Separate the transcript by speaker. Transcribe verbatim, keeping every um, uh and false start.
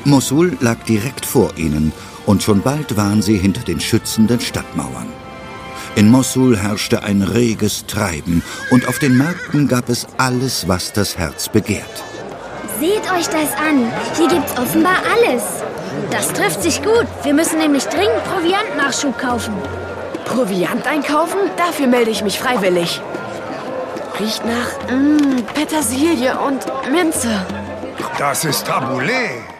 Speaker 1: Mossul lag direkt vor ihnen, und schon bald waren sie hinter den schützenden Stadtmauern. In Mossul herrschte ein reges Treiben, und auf den Märkten gab es alles, was das Herz begehrt.
Speaker 2: Seht euch das an. Hier gibt's offenbar alles. Das trifft sich gut. Wir müssen nämlich dringend Proviantnachschub kaufen.
Speaker 3: Proviant einkaufen? Dafür melde ich mich freiwillig. Riecht nach mm, Petersilie und Minze.
Speaker 4: Das ist Tabouleh.